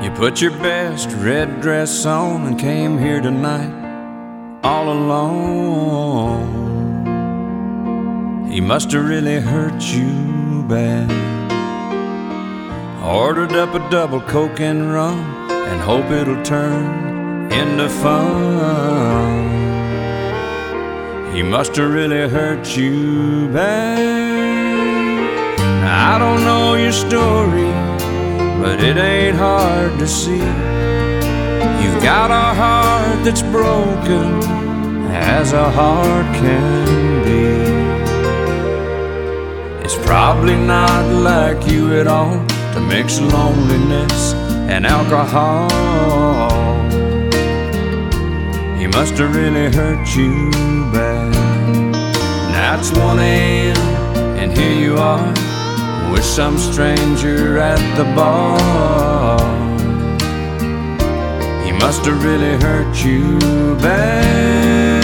You put your best red dress on and came here tonight all alone. He must have really hurt you bad. Ordered up a double Coke and rum and hope it'll turn into fun. He must have really hurt you bad. Now, I don't know your story, but it ain't hard to see. You've got a heart that's broken as a heart can be. It's probably not like you at all to mix loneliness and alcohol. He must have really hurt you bad. Now it's 1 a.m. and here you are with some stranger at the bar. He must have really hurt you bad.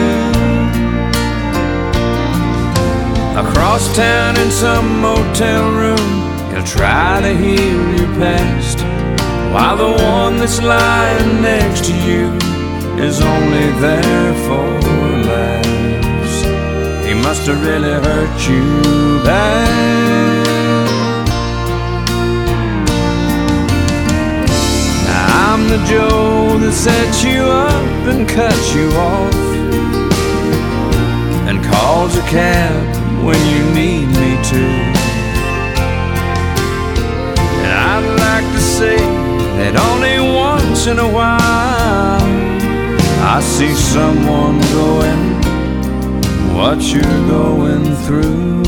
Across town in some motel room, he'll try to heal your past, while the one that's lying next to you is only there for laughs. He must have really hurt you bad. Now I'm the Joe that set you up and cut you off and calls a cab when you need me to. And I'd like to say that only once in a while I see someone going what you're going through.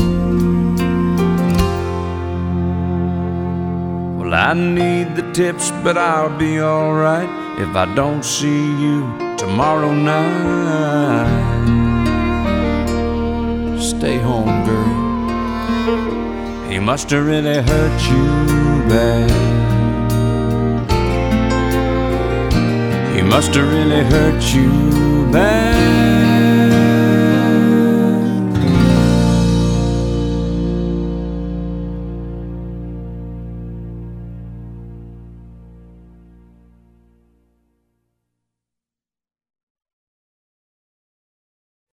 Well, I need the tips, but I'll be alright if I don't see you tomorrow night. Stay home, girl. He must have really hurt you bad. He must have really hurt you bad.